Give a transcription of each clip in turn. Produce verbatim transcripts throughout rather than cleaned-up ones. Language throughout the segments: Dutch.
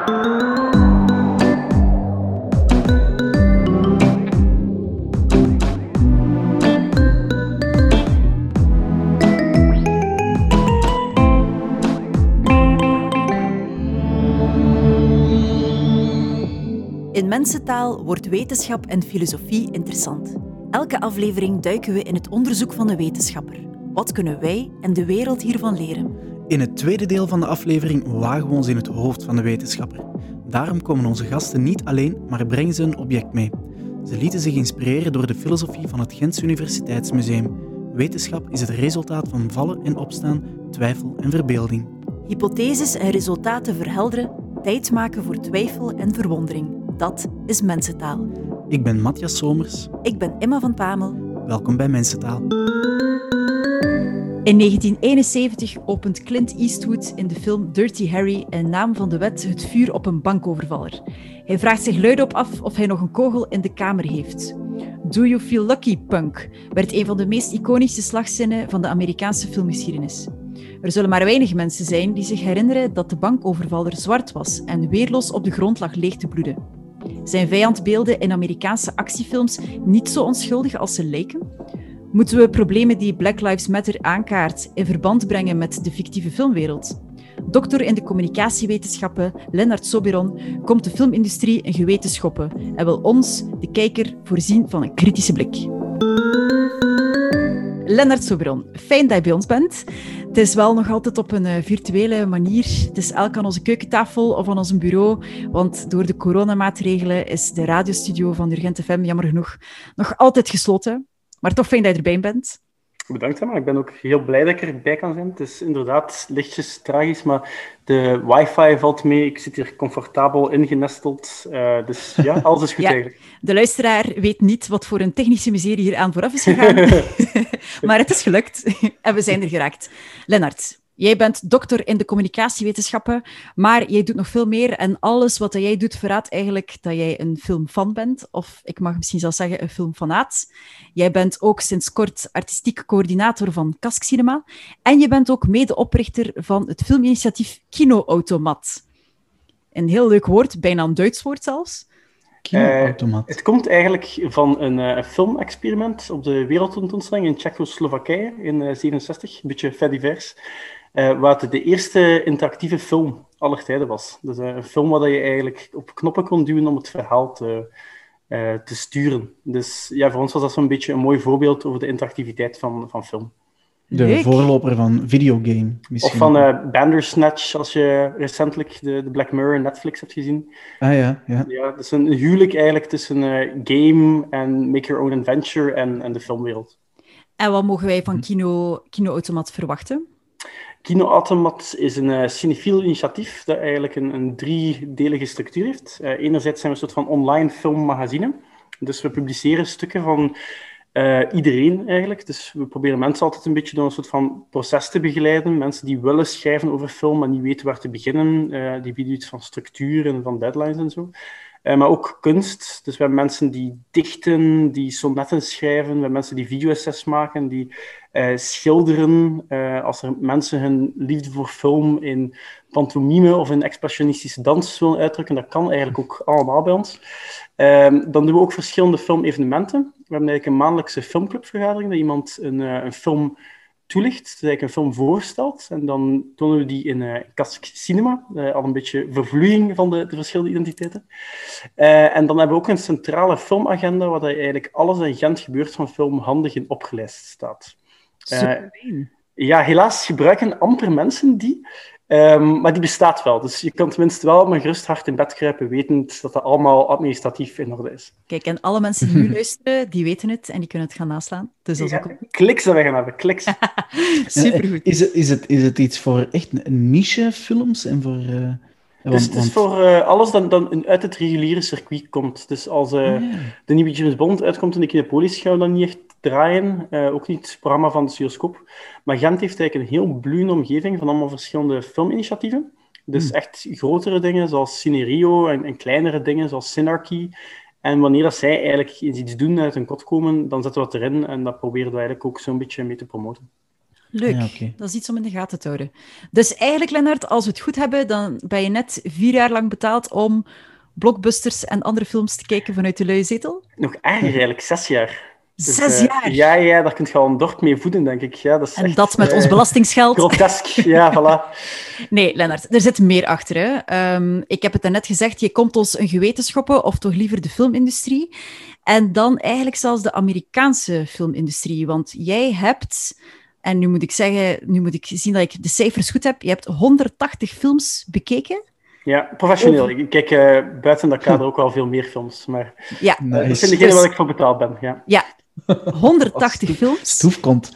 In Mensentaal wordt wetenschap en filosofie interessant. Elke aflevering duiken we in het onderzoek van de wetenschapper. Wat kunnen wij en de wereld hiervan leren? In het tweede deel van de aflevering wagen we ons in het hoofd van de wetenschapper. Daarom komen onze gasten niet alleen, maar brengen ze een object mee. Ze lieten zich inspireren door de filosofie van het Gents Universiteitsmuseum. Wetenschap is het resultaat van vallen en opstaan, twijfel en verbeelding. Hypotheses en resultaten verhelderen, tijd maken voor twijfel en verwondering. Dat is Mensentaal. Ik ben Matthias Somers. Ik ben Emma van Pamel. Welkom bij Mensentaal. In negentien eenenzeventig opent Clint Eastwood in de film Dirty Harry in naam van de wet het vuur op een bankovervaller. Hij vraagt zich luidop af of hij nog een kogel in de kamer heeft. Do you feel lucky, punk? Werd een van de meest iconische slagzinnen van de Amerikaanse filmgeschiedenis. Er zullen maar weinig mensen zijn die zich herinneren dat de bankovervaller zwart was en weerloos op de grond lag leeg te bloeden. Zijn vijandbeelden in Amerikaanse actiefilms niet zo onschuldig als ze lijken? Moeten we problemen die Black Lives Matter aankaart in verband brengen met de fictieve filmwereld? Doctor in de communicatiewetenschappen Lennart Soberon komt de filmindustrie een geweten schoppen en wil ons, de kijker, voorzien van een kritische blik. Lennart Soberon, fijn dat je bij ons bent. Het is wel nog altijd op een uh, virtuele manier. Het is elk aan onze keukentafel of aan ons bureau, want door de coronamaatregelen is de radiostudio van Urgent F M jammer genoeg nog altijd gesloten. Maar toch fijn dat je erbij bent. Bedankt, Emma. Ik ben ook heel blij dat ik erbij kan zijn. Het is inderdaad lichtjes tragisch, maar de wifi valt mee. Ik zit hier comfortabel ingenesteld. Uh, dus ja, alles is goed ja, eigenlijk. De luisteraar weet niet wat voor een technische miserie hier aan vooraf is gegaan. Maar het is gelukt en we zijn er geraakt. Lennart, jij bent doctor in de communicatiewetenschappen, maar jij doet nog veel meer. En alles wat jij doet verraadt eigenlijk dat jij een filmfan bent. Of ik mag misschien zelfs zeggen een filmfanaat. Jij bent ook sinds kort artistiek coördinator van Kask Cinema. En je bent ook medeoprichter van het filminitiatief Kinoautomat. Een heel leuk woord, bijna een Duits woord zelfs. Kinoautomat. Uh, het komt eigenlijk van een uh, filmexperiment op de wereldtentoonstelling in Tsjechoslowakije in uh, zesenzestig, een beetje fait divers, uh, waar het de eerste interactieve film aller tijden was. Dus uh, een film waar je eigenlijk op knoppen kon duwen om het verhaal te, uh, te sturen. Dus ja, voor ons was dat zo'n beetje een mooi voorbeeld over de interactiviteit van, van film. De Leuk. Voorloper van videogame. Misschien. Of van uh, Bandersnatch, als je recentelijk de, de Black Mirror Netflix hebt gezien. Ah ja, ja. Ja, het is een huwelijk eigenlijk tussen uh, game en make your own adventure en, en de filmwereld. En wat mogen wij van Kino, Kinoautomat verwachten? Kinoautomat is een uh, cinefiel initiatief dat eigenlijk een, een driedelige structuur heeft. Uh, enerzijds zijn we een soort van online filmmagazine. Dus we publiceren stukken van Uh, iedereen eigenlijk. Dus we proberen mensen altijd een beetje door een soort van proces te begeleiden. Mensen die willen schrijven over film, maar niet weten waar te beginnen. Uh, die bieden iets van structuur en van deadlines en zo. Uh, maar ook kunst. Dus we hebben mensen die dichten, die sonnetten schrijven. We hebben mensen die video-essays maken, die uh, schilderen. Uh, als er mensen hun liefde voor film in pantomime of in expressionistische dans willen uitdrukken, dat kan eigenlijk ook allemaal bij ons. Uh, dan doen we ook verschillende filmevenementen. We hebben eigenlijk een maandelijkse filmclubvergadering, dat iemand een, uh, een film toelicht, dus eigenlijk een film voorstelt. En dan tonen we die in uh, Kask Cinema, uh, al een beetje vervloeiing van de, de verschillende identiteiten. Uh, en dan hebben we ook een centrale filmagenda, waar eigenlijk alles in Gent gebeurt van film handig in opgelijst staat. Uh, ja, helaas gebruiken amper mensen die, um, maar die bestaat wel. Dus je kan tenminste wel met gerust hart in bed kruipen, wetend dat dat allemaal administratief in orde is. Kijk, en alle mensen die nu luisteren, die weten het en die kunnen het gaan naslaan. Dus dat is ja, ook... Kliks dat we gaan hebben, kliks. Supergoed. Is het, is, het, is het iets voor echt niche-films en voor... Uh... Want, dus het is voor uh, alles dat, dat uit het reguliere circuit komt. Dus als uh, oh, ja. de nieuwe James Bond uitkomt in de Kinepolis, gaan we dan niet echt draaien. Uh, ook niet het programma van de Cinemascoop. Maar Gent heeft eigenlijk een heel bloeiende omgeving van allemaal verschillende filminitiatieven. Dus hmm. echt grotere dingen zoals Cinerio en, en kleinere dingen zoals Cinarchy. En wanneer dat zij eigenlijk iets doen uit een kot komen, dan zetten we dat erin en dat proberen we eigenlijk ook zo'n beetje mee te promoten. Leuk, Ja, okay. Dat is iets om in de gaten te houden. Dus eigenlijk, Lennart, als we het goed hebben, dan ben je net vier jaar lang betaald om blockbusters en andere films te kijken vanuit de luie zetel? Nog erger eigenlijk, zes jaar. Dus, Zes uh, jaar? Ja, ja, daar kun je al een dorp mee voeden, denk ik. Ja, dat is en echt, dat met uh, ons belastingsgeld? Grotesk, ja, voilà. Nee, Lennart, er zit meer achter. Hè. Um, ik heb het daarnet gezegd, je komt ons een geweten schoppen, of toch liever de filmindustrie. En dan eigenlijk zelfs de Amerikaanse filmindustrie. Want jij hebt, en nu moet ik zeggen, nu moet ik zien dat ik de cijfers goed heb, je hebt honderdtachtig films bekeken. Ja, professioneel. Ik kijk uh, buiten dat kader ook wel veel meer films. Maar ja. nice. Dat zijn degene dus, waar ik voor betaald ben. Ja, ja. honderdtachtig stoef, films. Stoefkont.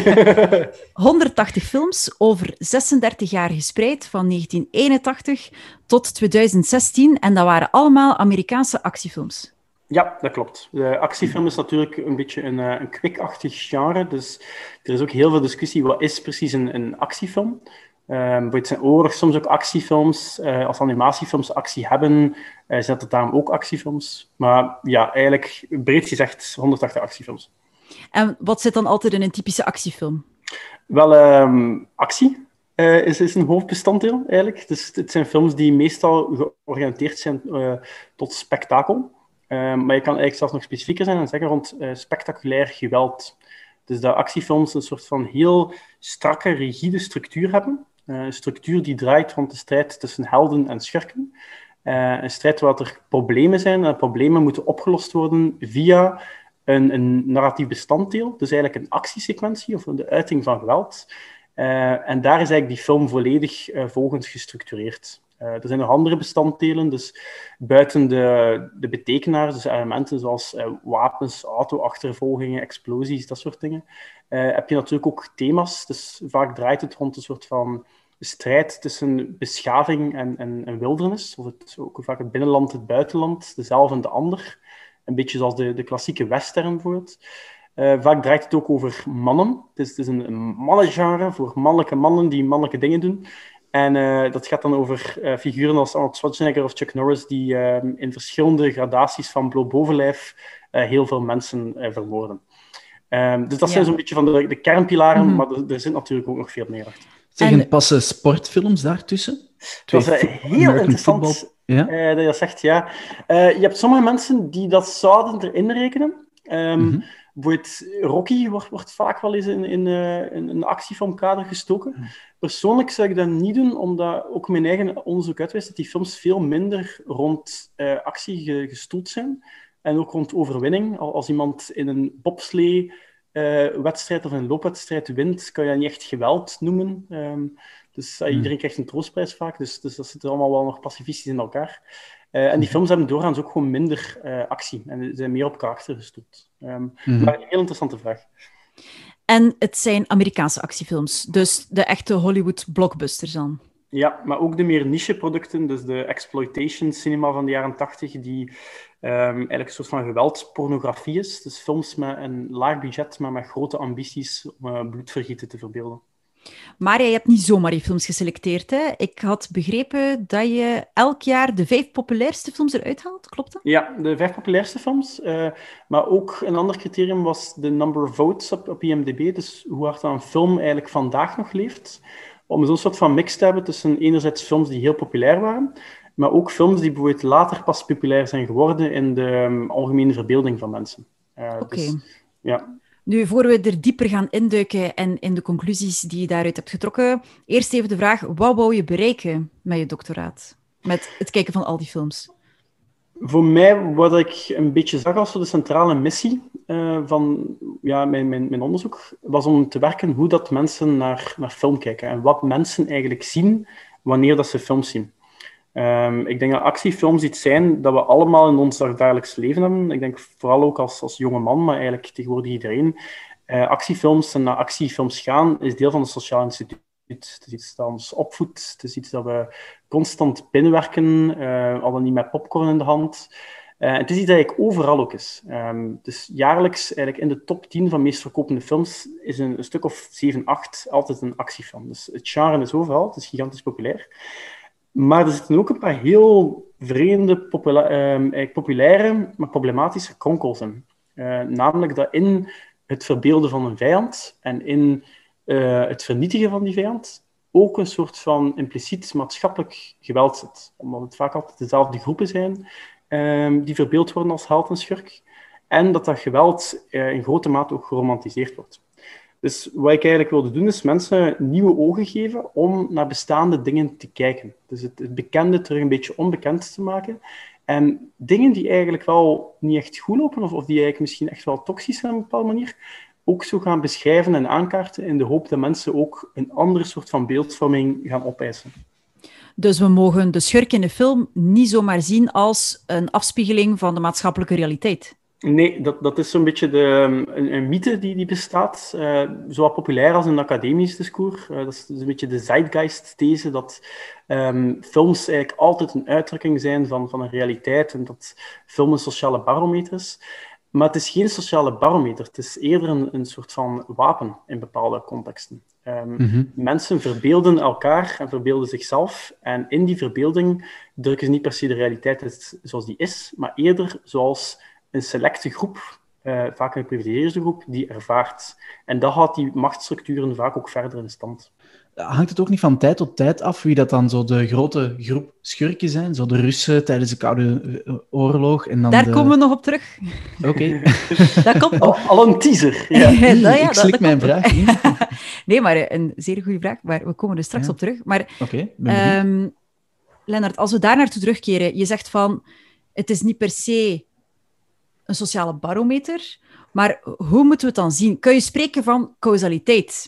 honderdtachtig films over zesendertig jaar gespreid, van negentien eenentachtig tot twintig zestien. En dat waren allemaal Amerikaanse actiefilms. Ja, dat klopt. De actiefilm is natuurlijk een beetje een, een kwikachtig genre. Dus er is ook heel veel discussie. Wat is precies een, een actiefilm? Um, het zijn oorlog soms ook actiefilms. Uh, als animatiefilms actie hebben, uh, zijn het daarom ook actiefilms. Maar ja, eigenlijk breed gezegd honderdtachtig actiefilms. En wat zit dan altijd in een typische actiefilm? Wel, um, actie uh, is, is een hoofdbestanddeel eigenlijk. Dus het zijn films die meestal georiënteerd zijn uh, tot spektakel. Uh, maar je kan eigenlijk zelfs nog specifieker zijn en zeggen rond uh, spectaculair geweld. Dus dat actiefilms een soort van heel strakke, rigide structuur hebben. Uh, een structuur die draait rond de strijd tussen helden en schurken. Uh, een strijd waar er problemen zijn en problemen moeten opgelost worden via een, een narratief bestanddeel. Dus eigenlijk een actiesequentie of de uiting van geweld. Uh, en daar is eigenlijk die film volledig uh, volgens gestructureerd. Uh, er zijn nog andere bestanddelen, dus buiten de, de betekenaars, dus elementen zoals uh, wapens, auto-achtervolgingen, explosies, dat soort dingen, uh, heb je natuurlijk ook thema's. Dus vaak draait het rond een soort van strijd tussen beschaving en, en, en wildernis, of het, ook vaak het binnenland, het buitenland, de zelf en de ander. Een beetje zoals de, de klassieke western bijvoorbeeld. Uh, vaak draait het ook over mannen. Het is, het is een, een mannengenre voor mannelijke mannen die mannelijke dingen doen. En uh, dat gaat dan over uh, figuren als Arnold Schwarzenegger of Chuck Norris, die uh, in verschillende gradaties van bloot bovenlijf uh, heel veel mensen uh, vermoorden. Um, dus dat ja. zijn zo'n beetje van de, de kernpilaren, mm-hmm. maar er, er zit natuurlijk ook nog veel meer achter. Zeg, en passen sportfilms daartussen? Dat is uh, heel interessant ja? uh, dat je dat zegt, ja. Uh, je hebt sommige mensen die dat zouden erin rekenen. Um, mm-hmm. Bijvoorbeeld Rocky wordt, wordt vaak wel eens in, in, uh, in een actiefilmkader gestoken. Mm. Persoonlijk zou ik dat niet doen, omdat ook mijn eigen onderzoek uitwijst dat die films veel minder rond uh, actie ge, gestoeld zijn. En ook rond overwinning. Als iemand in een bobslee-wedstrijd uh, of een loopwedstrijd wint, kan je dat niet echt geweld noemen. Um, dus uh, mm. iedereen krijgt een troostprijs vaak, dus, dus dat zit allemaal wel nog pacifistisch in elkaar. Uh, en die films hebben doorgaans ook gewoon minder uh, actie en zijn meer op karakter gestoeld. Um, mm-hmm. Maar een heel interessante vraag. En het zijn Amerikaanse actiefilms, dus de echte Hollywood-blockbusters dan? Ja, maar ook de meer niche-producten, dus de exploitation cinema van de jaren tachtig, die um, eigenlijk een soort van geweldspornografie is. Dus films met een laag budget, maar met grote ambities om uh, bloedvergieten te verbeelden. Maar je hebt niet zomaar je films geselecteerd, hè? Ik had begrepen dat je elk jaar de vijf populairste films eruit haalt, klopt dat? Ja, de vijf populairste films. Uh, maar ook een ander criterium was de number of votes op, op I M D B. Dus hoe hard een film eigenlijk vandaag nog leeft. Om zo'n soort van mix te hebben tussen enerzijds films die heel populair waren, maar ook films die bijvoorbeeld later pas populair zijn geworden in de um, algemene verbeelding van mensen. Uh, Oké. Okay. Dus, ja. Nu, voor we er dieper gaan induiken en in de conclusies die je daaruit hebt getrokken, eerst even de vraag, wat wou je bereiken met je doctoraat? Met het kijken van al die films? Voor mij, wat ik een beetje zag als de centrale missie uh, van ja, mijn, mijn, mijn onderzoek, was om te werken hoe dat mensen naar, naar film kijken en wat mensen eigenlijk zien wanneer dat ze films zien. Um, ik denk dat actiefilms iets zijn dat we allemaal in ons dagelijks leven hebben. Ik denk vooral ook als, als jonge man, maar eigenlijk tegenwoordig iedereen. Uh, actiefilms en naar actiefilms gaan is deel van het Sociaal Instituut. Het is iets dat ons opvoedt. Het is iets dat we constant binnenwerken, uh, al dan niet met popcorn in de hand. Uh, het is iets dat eigenlijk overal ook is. Um, dus jaarlijks, eigenlijk in de top tien van meest verkopende films, is een, een stuk of zeven, acht altijd een actiefilm. Dus het genre is overal, het is gigantisch populair. Maar er zitten ook een paar heel vreemde, popula- um, populaire, maar problematische kronkels in. Uh, namelijk dat in het verbeelden van een vijand en in uh, het vernietigen van die vijand ook een soort van impliciet maatschappelijk geweld zit. Omdat het vaak altijd dezelfde groepen zijn um, die verbeeld worden als held en schurk. En dat dat geweld uh, in grote mate ook geromantiseerd wordt. Dus wat ik eigenlijk wilde doen, is mensen nieuwe ogen geven om naar bestaande dingen te kijken. Dus het, het bekende terug een beetje onbekend te maken. En dingen die eigenlijk wel niet echt goed lopen, of, of die eigenlijk misschien echt wel toxisch zijn op een bepaalde manier, ook zo gaan beschrijven en aankaarten in de hoop dat mensen ook een andere soort van beeldvorming gaan opeisen. Dus we mogen de schurk in de film niet zomaar zien als een afspiegeling van de maatschappelijke realiteit? Nee, dat, dat is zo'n beetje de, een, een mythe die, die bestaat. Uh, zo populair als in het academisch discours. Uh, dat is een beetje de zeitgeist-these dat um, films eigenlijk altijd een uitdrukking zijn van, van een realiteit en dat film een sociale barometer is. Maar het is geen sociale barometer. Het is eerder een, een soort van wapen in bepaalde contexten. Um, mm-hmm. Mensen verbeelden elkaar en verbeelden zichzelf. En in die verbeelding drukken ze niet per se de realiteit zoals die is, maar eerder zoals een selecte groep, uh, vaak een geprivilegeerde groep, die ervaart. En dat houdt die machtsstructuren vaak ook verder in stand. Hangt het ook niet van tijd tot tijd af wie dat dan zo de grote groep schurken zijn? Zo de Russen tijdens de Koude Oorlog en dan Daar de... komen we nog op terug. Oké. Okay. Dat komt al, al een teaser. Ja. Ja, dat, ja, ik slik dat, mijn dat vraag in. Nee, maar een zeer goede vraag. Maar we komen er straks ja. op terug. Maar, Oké, okay, um, Lennart, als we daar naartoe terugkeren, je zegt van, het is niet per se een sociale barometer, maar hoe moeten we het dan zien? Kun je spreken van causaliteit?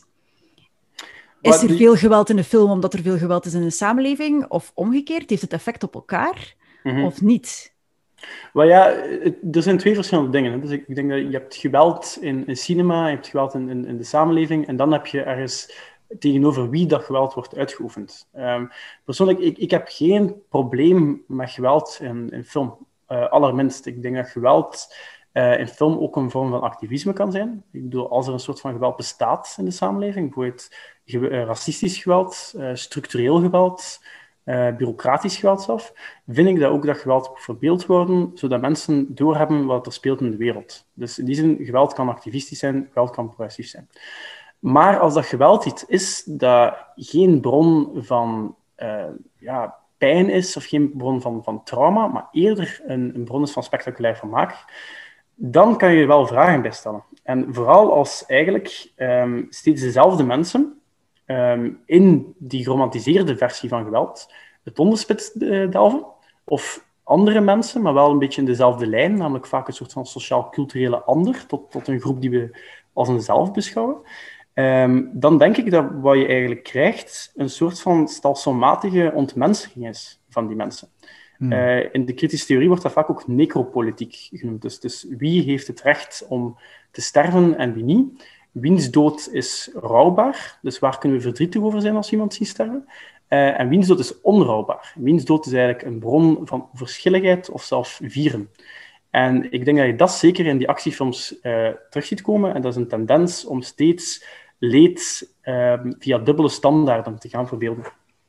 Is er veel geweld in de film omdat er veel geweld is in de samenleving? Of omgekeerd? Heeft het effect op elkaar? Mm-hmm. Of niet? Well, ja, het, er zijn twee verschillende dingen. Hè. Dus ik, ik denk dat je hebt geweld in, in cinema, je hebt geweld in, in, in de samenleving, en dan heb je ergens tegenover wie dat geweld wordt uitgeoefend. Um, persoonlijk, ik, ik heb geen probleem met geweld in, in film. Uh, allerminst. Ik denk dat geweld uh, in film ook een vorm van activisme kan zijn. Ik bedoel, als er een soort van geweld bestaat in de samenleving, bijvoorbeeld ge- uh, racistisch geweld, uh, structureel geweld, uh, bureaucratisch geweld zelf, vind ik dat ook dat geweld moet verbeeld worden, zodat mensen doorhebben wat er speelt in de wereld. Dus in die zin, geweld kan activistisch zijn, geweld kan progressief zijn. Maar als dat geweld iets is dat geen bron van uh, ja, pijn is, of geen bron van, van trauma, maar eerder een, een bron is van spectaculair vermaak, dan kan je er wel vragen bij stellen. En vooral als eigenlijk um, steeds dezelfde mensen um, in die geromantiseerde versie van geweld het onderspit uh, delven, of andere mensen, maar wel een beetje in dezelfde lijn, namelijk vaak een soort van sociaal-culturele ander, tot, tot een groep die we als een zelf beschouwen. Um, dan denk ik dat wat je eigenlijk krijgt een soort van stelselmatige ontmensing is van die mensen. Hmm. Uh, in de kritische theorie wordt dat vaak ook necropolitiek genoemd. Dus, dus wie heeft het recht om te sterven en wie niet? Wiens dood is rouwbaar? Dus waar kunnen we verdrietig over zijn als iemand ziet sterven? Uh, en wiens dood is onrouwbaar? Wiens dood is eigenlijk een bron van onverschilligheid of zelfs vieren. En ik denk dat je dat zeker in die actiefilms uh, terug ziet komen. En dat is een tendens om steeds leed uh, via dubbele standaarden te gaan verbeelden.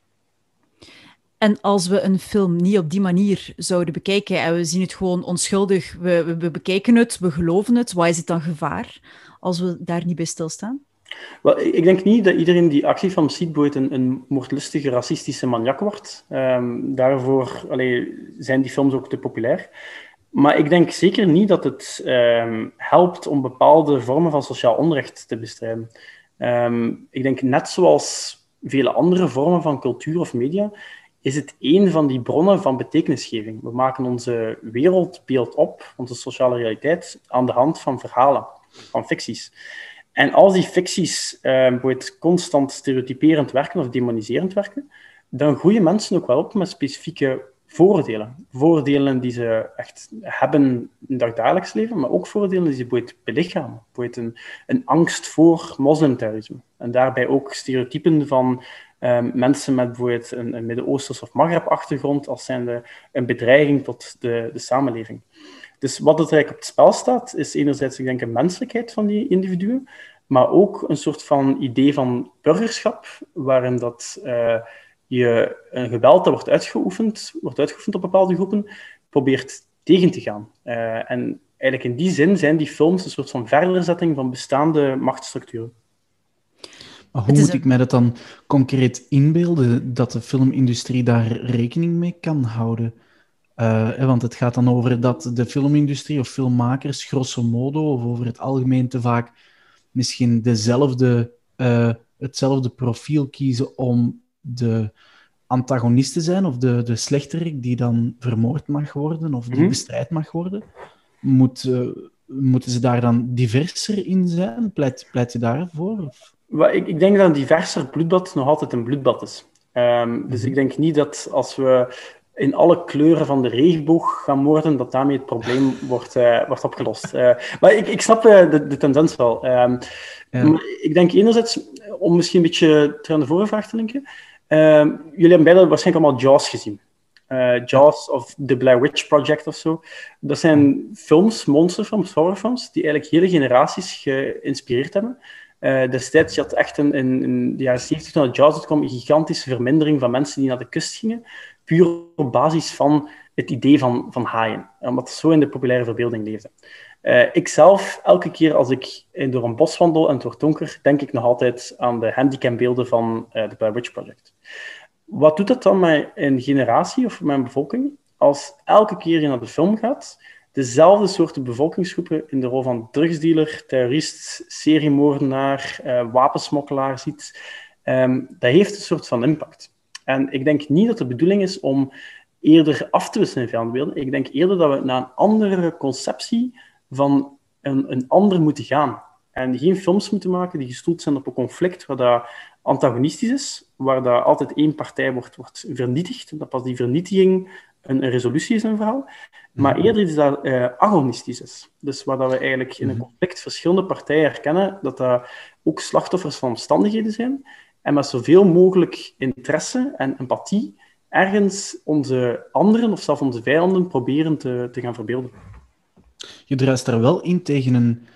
En als we een film niet op die manier zouden bekijken en we zien het gewoon onschuldig, we, we, we bekijken het, we geloven het, wat is het dan gevaar als we daar niet bij stilstaan? Wel, ik denk niet dat iedereen die actiefilms ziet bijvoorbeeld een, een moordlustige, racistische maniak wordt. Um, daarvoor allee, zijn die films ook te populair. Maar ik denk zeker niet dat het um, helpt om bepaalde vormen van sociaal onrecht te bestrijden. Um, ik denk net zoals vele andere vormen van cultuur of media, is het één van die bronnen van betekenisgeving. We maken onze wereldbeeld op, onze sociale realiteit, aan de hand van verhalen, van ficties. En als die ficties uh, constant stereotyperend werken of demoniserend werken, dan groeien mensen ook wel op met specifieke voordelen. Voordelen die ze echt hebben in het dagelijks leven, maar ook voordelen die ze bijvoorbeeld belichamen. Bijvoorbeeld een, een angst voor moslimterrorisme. En daarbij ook stereotypen van um, mensen met bijvoorbeeld een, een Midden-Oosters of Maghreb-achtergrond als zijnde een bedreiging tot de, de samenleving. Dus wat er eigenlijk op het spel staat, is enerzijds, ik denk, een menselijkheid van die individuen, maar ook een soort van idee van burgerschap, waarin dat... Uh, je een geweld dat wordt uitgeoefend, wordt uitgeoefend op bepaalde groepen, probeert tegen te gaan. Uh, en eigenlijk in die zin zijn die films een soort van verderzetting van bestaande machtsstructuren. Maar hoe Het is moet een- ik mij dat dan concreet inbeelden, dat de filmindustrie daar rekening mee kan houden? Eh, hè, want het gaat dan over dat de filmindustrie of filmmakers, grosso modo, of over het algemeen te vaak misschien dezelfde, eh, hetzelfde profiel kiezen om de antagonist te zijn, of de, de slechterik die dan vermoord mag worden, of die Mhm. bestrijd mag worden. Moet, eh, moeten ze daar dan diverser in zijn? Pleit, pleit je daarvoor? Of? Wel, Ik, ik denk dat een diverser bloedbad nog altijd een bloedbad is. Ehm, dus Mhm. ik denk niet dat als we in alle kleuren van de regenboog gaan moorden, dat daarmee het probleem wordt, eh, wordt opgelost. Eh, maar ik, ik snap eh, de, de tendens wel. Ehm, Ja. maar ik denk enerzijds, om misschien een beetje terug aan de vorige vraag te linken, ehm, jullie hebben beiden waarschijnlijk allemaal Jaws gezien. Eh, Jaws of The Blair Witch Project of zo. Dat zijn films, monsterfilms, horrorfilms, die eigenlijk hele generaties geïnspireerd hebben. Uh, destijds had echt in, in, in de jaren zeventig, toen het Jaws uitkwam, een gigantische vermindering van mensen die naar de kust gingen, puur op basis van het idee van, van haaien, omdat het zo in de populaire verbeelding leefde. Uh, ik zelf, elke keer als ik door een bos wandel en het wordt donker, denk ik nog altijd aan de handicambeelden van uh, The Blair Witch Project. Wat doet dat dan met een generatie of met een bevolking? Als elke keer je naar de film gaat, dezelfde soorten bevolkingsgroepen in de rol van drugsdealer, terrorist, seriemoordenaar, uh, wapensmokkelaar ziet, um, dat heeft een soort van impact. En ik denk niet dat de bedoeling is om eerder af te wisselen in vijandbeelden. Ik denk eerder dat we naar een andere conceptie van een, een ander moeten gaan. En geen films moeten maken die gestoeld zijn op een conflict waar dat antagonistisch is, waar dat altijd één partij wordt, wordt vernietigd, dat pas die vernietiging een, een resolutie is in een verhaal, maar eerder iets dat uh, agonistisch is. Dus waar dat we eigenlijk in een conflict verschillende partijen herkennen, dat dat ook slachtoffers van omstandigheden zijn, en met zoveel mogelijk interesse en empathie ergens onze anderen, of zelfs onze vijanden, proberen te, te gaan verbeelden. Je druist daar wel in tegen een,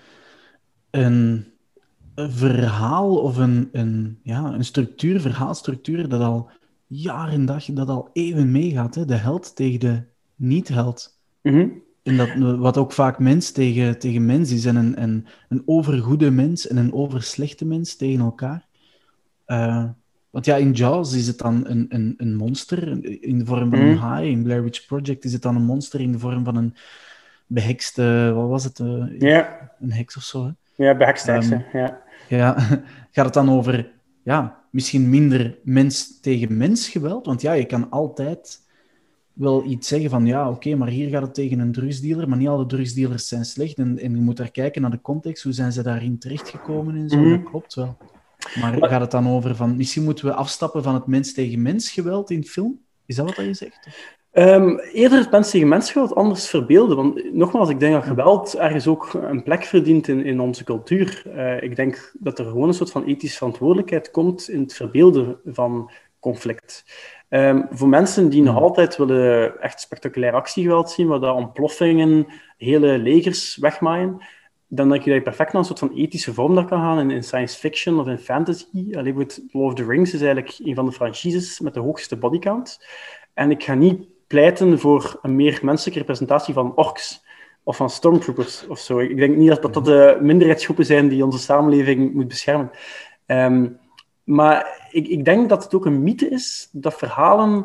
een, een verhaal of een, een, ja, een structuur, verhaalstructuur, dat al jaar en dag, dat al eeuwen meegaat. Hè? De held tegen de niet-held. Mm-hmm. En dat, wat ook vaak mens tegen, tegen mens is. En een, een, een overgoede mens en een overslechte mens tegen elkaar. Uh, want ja, in Jaws is het dan een, een, een monster in de vorm van een Mm-hmm. haai. In Blair Witch Project is het dan een monster in de vorm van een behekste... Wat was het? Uh, yeah. Een heks of zo, hè? Ja, behekste heks, um, ja. Ja, gaat het dan over... Ja, misschien minder mens tegen mens geweld? Want ja, je kan altijd wel iets zeggen van ja, oké, okay, maar hier gaat het tegen een drugsdealer, maar niet alle drugsdealers zijn slecht. En, en je moet daar kijken naar de context, hoe zijn ze daarin terechtgekomen en zo. Mm-hmm. Dat klopt wel. Maar gaat het dan over van, misschien moeten we afstappen van het mens tegen mens geweld in film? Is dat wat je zegt? Um, eerder het mens tegen mens geweld anders verbeelden. Want nogmaals, ik denk dat geweld ergens ook een plek verdient in, in onze cultuur. Uh, ik denk dat er gewoon een soort van ethische verantwoordelijkheid komt in het verbeelden van conflict. Um, voor mensen die nog altijd willen echt spectaculair actiegeweld zien, waar dat ontploffingen hele legers wegmaaien, dan denk je dat je perfect naar een soort van ethische vorm daar kan gaan in, in science fiction of in fantasy. Allee, Lord of the Rings is eigenlijk een van de franchises met de hoogste bodycount. En ik ga niet pleiten voor een meer menselijke representatie van orks of van stormtroopers of zo. Ik denk niet dat dat, dat de minderheidsgroepen zijn die onze samenleving moet beschermen. Um, maar ik, ik denk dat het ook een mythe is dat verhalen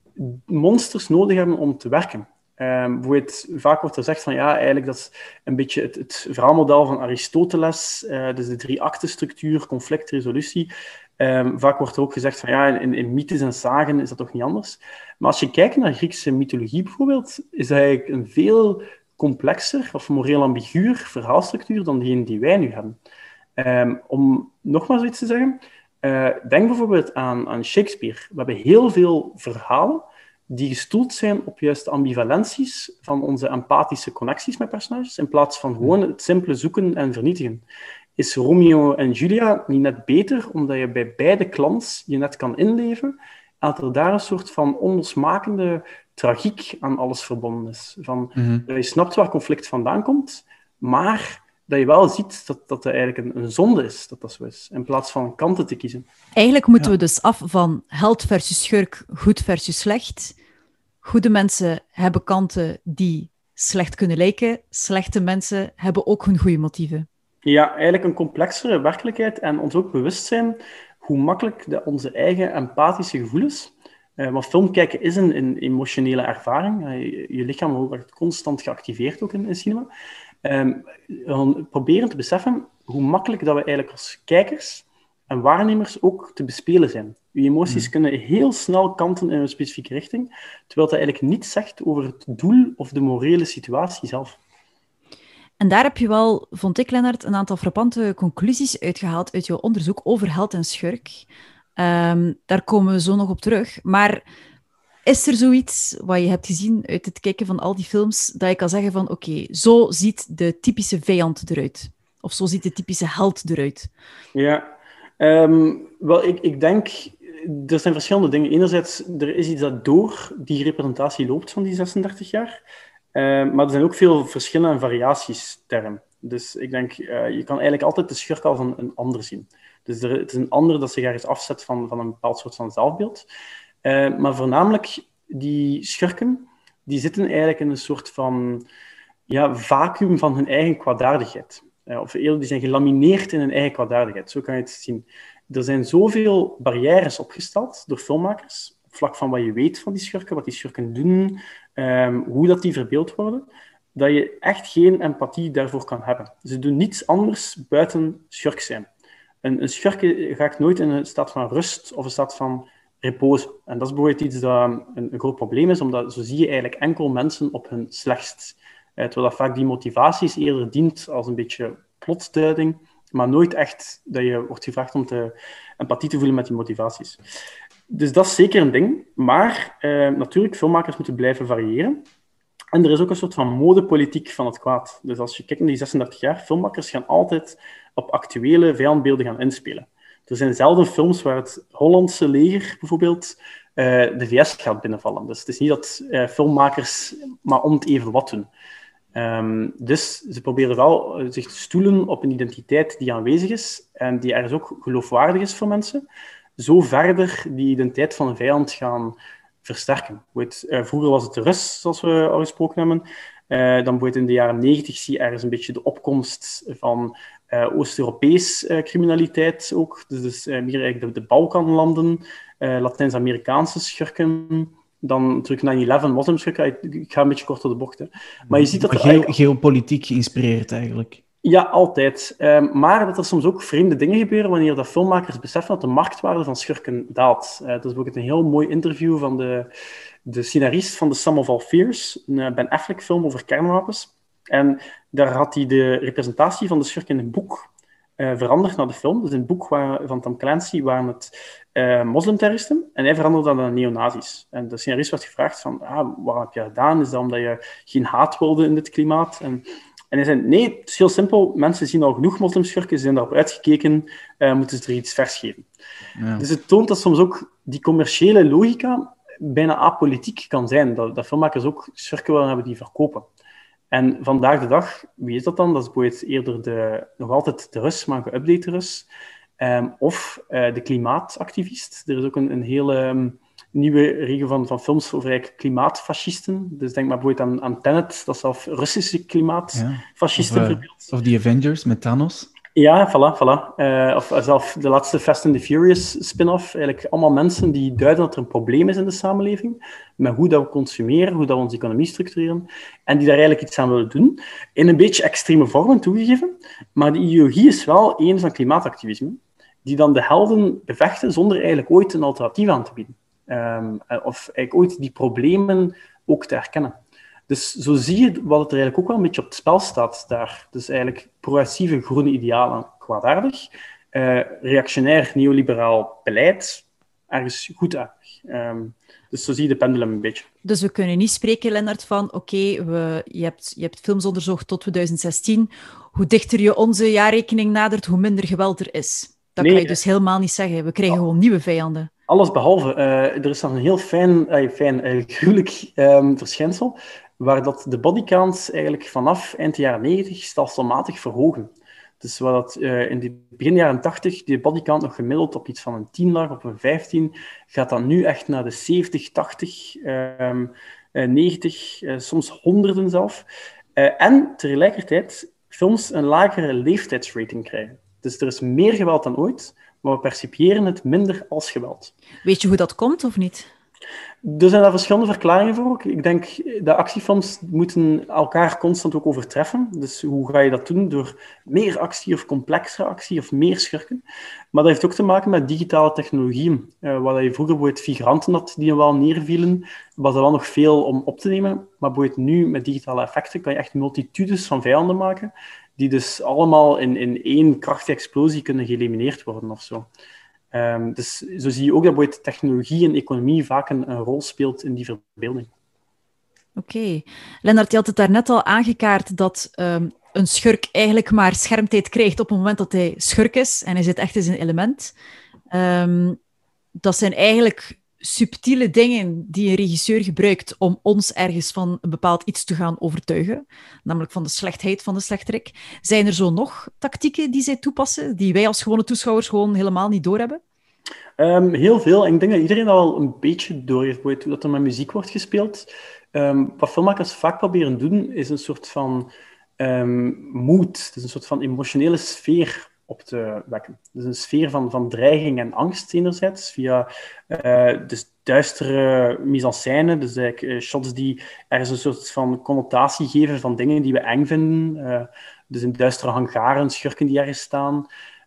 monsters nodig hebben om te werken. Um, het, vaak wordt er gezegd van ja, eigenlijk dat is een beetje het, het verhaalmodel van Aristoteles, uh, dus de drie-akten-structuur, conflict-resolutie. Um, vaak wordt er ook gezegd van ja, in, in mythes en sagen is dat toch niet anders. Maar als je kijkt naar Griekse mythologie bijvoorbeeld, is dat eigenlijk een veel complexer of moreel ambiguur verhaalstructuur dan die die wij nu hebben. Um, om nog maar zoiets te zeggen, uh, denk bijvoorbeeld aan, aan Shakespeare. We hebben heel veel verhalen die gestoeld zijn op juist de ambivalenties van onze empathische connecties met personages, in plaats van gewoon het simpele zoeken en vernietigen. Is Romeo en Julia niet net beter, omdat je bij beide clans je net kan inleven, en dat er daar een soort van onlosmakende tragiek aan alles verbonden is. Van, mm-hmm. Dat je snapt waar conflict vandaan komt, maar dat je wel ziet dat dat eigenlijk een, een zonde is, dat dat zo is, in plaats van kanten te kiezen. Eigenlijk moeten ja. we dus af van held versus schurk, goed versus slecht. Goede mensen hebben kanten die slecht kunnen lijken. Slechte mensen hebben ook hun goede motieven. Ja, eigenlijk een complexere werkelijkheid en ons ook bewust zijn hoe makkelijk de, onze eigen empathische gevoelens... Uh, want film kijken is een, een emotionele ervaring. Uh, je, je lichaam wordt constant geactiveerd ook in, in cinema. Um, we proberen te beseffen hoe makkelijk dat we eigenlijk als kijkers en waarnemers ook te bespelen zijn. Je emoties mm. kunnen heel snel kanten in een specifieke richting, terwijl dat eigenlijk niets zegt over het doel of de morele situatie zelf. En daar heb je wel, vond ik, Lennart, een aantal frappante conclusies uitgehaald uit jouw onderzoek over held en schurk. Um, daar komen we zo nog op terug. Maar is er zoiets wat je hebt gezien uit het kijken van al die films, dat je kan zeggen van, oké, okay, zo ziet de typische vijand eruit? Of zo ziet de typische held eruit? Ja, um, wel, ik, ik denk... Er zijn verschillende dingen. Enerzijds, er is iets dat door die representatie loopt van die zesendertig jaar. Uh, maar er zijn ook veel verschillen en variaties daarin. Dus ik denk, uh, je kan eigenlijk altijd de schurk als een, een ander zien. Dus er, het is een ander dat zich ergens afzet van, van een bepaald soort van zelfbeeld. Uh, maar voornamelijk, die schurken, die zitten eigenlijk in een soort van ja, vacuüm van hun eigen kwaadaardigheid. Uh, of eerder, die zijn gelamineerd in hun eigen kwaadaardigheid. Zo kan je het zien. Er zijn zoveel barrières opgesteld door filmmakers, op vlak van wat je weet van die schurken, wat die schurken doen, um, hoe dat die verbeeld worden, dat je echt geen empathie daarvoor kan hebben. Ze doen niets anders buiten schurk zijn. Een, een schurk ga ik nooit in een staat van rust of een staat van repose. En dat is bijvoorbeeld iets dat een, een groot probleem is, omdat zo zie je eigenlijk enkel mensen op hun slechtst. Eh, terwijl dat vaak die motivaties eerder dient als een beetje plotsduiding, maar nooit echt dat je wordt gevraagd om te, empathie te voelen met die motivaties. Dus dat is zeker een ding. Maar eh, natuurlijk, filmmakers moeten blijven variëren. En er is ook een soort van modepolitiek van het kwaad. Dus als je kijkt naar die zesendertig jaar, filmmakers gaan altijd op actuele vijandbeelden gaan inspelen. Er zijn zelden films waar het Hollandse leger bijvoorbeeld uh, de V S gaat binnenvallen. Dus het is niet dat uh, filmmakers maar om het even wat doen. Um, dus ze proberen wel zich te stoelen op een identiteit die aanwezig is en die ergens ook geloofwaardig is voor mensen. Zo verder die identiteit van een vijand gaan versterken. Weet, uh, vroeger was het de Rus, zoals we al gesproken hebben. Uh, dan in de jaren negentig zie je ergens een beetje de opkomst van uh, Oost-Europees uh, criminaliteit ook. Dus, dus uh, meer eigenlijk de, de Balkanlanden, uh, Latijns-Amerikaanse schurken. Dan natuurlijk nine eleven moslimschurken. Ik, ik ga een beetje kort door de bocht. Hè. Maar je ziet dat maar er geo- eigenlijk... geopolitiek geïnspireerd eigenlijk. Ja, altijd. Um, maar dat er soms ook vreemde dingen gebeuren wanneer dat filmmakers beseffen dat de marktwaarde van schurken daalt. Uh, dat is bijvoorbeeld een heel mooi interview van de, de scenarist van The Sum of All Fears, een uh, Ben Affleck-film over kernwapens. En daar had hij de representatie van de schurk in een boek uh, veranderd naar de film. Dus in het boek waar, van Tom Clancy waren het uh, moslimterroristen en hij veranderde dat naar neonazis. En de scenarist werd gevraagd van, ah, wat heb je gedaan? Is dat omdat je geen haat wilde in dit klimaat? En En hij zei, nee, het is heel simpel. Mensen zien al genoeg moslimschurken, ze zijn daarop uitgekeken, uh, moeten ze er iets vers geven. Ja. Dus het toont dat soms ook die commerciële logica bijna apolitiek kan zijn. Dat, dat filmmakers ook schurken willen hebben die verkopen. En vandaag de dag, wie is dat dan? Dat is bijvoorbeeld eerder de, nog altijd de Rus, maar een geüpdate Rus. Um, of uh, de klimaatactivist. Er is ook een, een hele... Um, nieuwe regel van, van films over eigenlijk klimaatfascisten. Dus denk maar bijvoorbeeld aan, aan Tenet, dat zelf Russische klimaatfascisten ja. verbeeldt. Of The Avengers met Thanos. Ja, voilà, voilà. Uh, of zelf de laatste Fast and the Furious spin-off. Eigenlijk allemaal mensen die duiden dat er een probleem is in de samenleving, met hoe dat we consumeren, hoe dat we onze economie structureren, en die daar eigenlijk iets aan willen doen. In een beetje extreme vormen toegegeven, maar de ideologie is wel één van klimaatactivisme, die dan de helden bevechten zonder eigenlijk ooit een alternatief aan te bieden. Um, of eigenlijk ooit die problemen ook te herkennen. Dus zo zie je wat er eigenlijk ook wel een beetje op het spel staat daar. Dus eigenlijk progressieve groene idealen, kwaadaardig. Uh, reactionair neoliberaal beleid, ergens goedaardig. Um, dus zo zie je de pendulum een beetje. Dus we kunnen niet spreken, Lennart, van oké, okay, we, je, hebt, je hebt films onderzocht tot twintig zestien. Hoe dichter je onze jaarrekening nadert, hoe minder geweld er is. Dat nee, kan je dus helemaal niet zeggen. We krijgen ja. gewoon nieuwe vijanden. Alles behalve. Uh, er is dan een heel fijn, uh, fijn uh, gruwelijk um, verschijnsel, waar dat de bodycounts eigenlijk vanaf eind jaren negentig stelselmatig verhogen. Dus waar dat uh, in de begin jaren tachtig die bodycount nog gemiddeld op iets van een tien lag, op een vijftien, gaat dat nu echt naar de zeventig, tachtig, um, uh, negentig, uh, soms honderden zelf. Uh, en tegelijkertijd films een lagere leeftijdsrating krijgen. Dus er is meer geweld dan ooit, maar we percipiëren het minder als geweld. Weet je hoe dat komt, of niet? Er zijn daar verschillende verklaringen voor ook. Ik denk dat actiefilms moeten elkaar constant ook overtreffen. Dus hoe ga je dat doen? Door meer actie of complexere actie of meer schurken. Maar dat heeft ook te maken met digitale technologieën. Uh, waar je vroeger bijvoorbeeld figuranten had die wel neervielen, was er wel nog veel om op te nemen. Maar bijvoorbeeld nu, met digitale effecten, kan je echt multitudes van vijanden maken, die dus allemaal in, in één krachtige explosie kunnen geëlimineerd worden of zo. Um, dus zo zie je ook dat bijvoorbeeld technologie en economie vaak een, een rol speelt in die verbeelding. Oké. Okay. Lennart, je had het daarnet al aangekaart dat um, een schurk eigenlijk maar schermtijd krijgt op het moment dat hij schurk is en hij zit echt in zijn element. Um, dat zijn eigenlijk subtiele dingen die een regisseur gebruikt om ons ergens van een bepaald iets te gaan overtuigen, namelijk van de slechtheid van de slechterik. Zijn er zo nog tactieken die zij toepassen, die wij als gewone toeschouwers gewoon helemaal niet doorhebben? Um, heel veel. En ik denk dat iedereen dat wel een beetje door heeft, hoe dat er met muziek wordt gespeeld. Um, wat filmmakers vaak proberen doen, is een soort van um, mood, dus een soort van emotionele sfeer op te wekken. Dus een sfeer van, van dreiging en angst enerzijds, via uh, dus duistere mise-en-scène, dus eigenlijk uh, shots die ergens een soort van connotatie geven van dingen die we eng vinden. Uh, dus in duistere hangaren, schurken die ergens staan.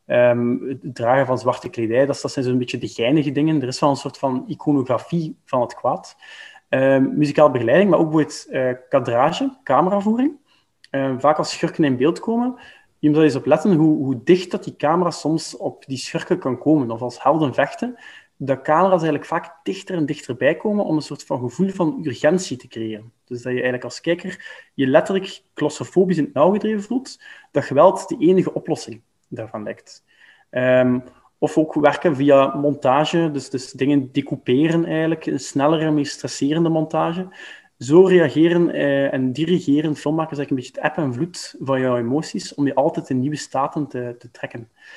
Um, het dragen van zwarte kledij, dat, dat zijn zo'n beetje de geinige dingen. Er is wel een soort van iconografie van het kwaad. Um, muzikale begeleiding, maar ook bijvoorbeeld uh, kadrage, cameravoering. Uh, vaak als schurken in beeld komen, je moet er eens op letten hoe, hoe dicht dat die camera soms op die schurken kan komen. Of als helden vechten, dat camera's eigenlijk vaak dichter en dichterbij komen om een soort van gevoel van urgentie te creëren. Dus dat je eigenlijk als kijker je letterlijk claustrofobisch in het nauw gedreven voelt, dat geweld de enige oplossing daarvan lijkt. Um, of ook werken via montage, dus, dus dingen decouperen eigenlijk, een snellere, meer stresserende montage. Zo reageren eh, en dirigeren filmmakers eigenlijk een beetje het eb en vloed van jouw emoties, om je altijd in nieuwe staten te, te trekken.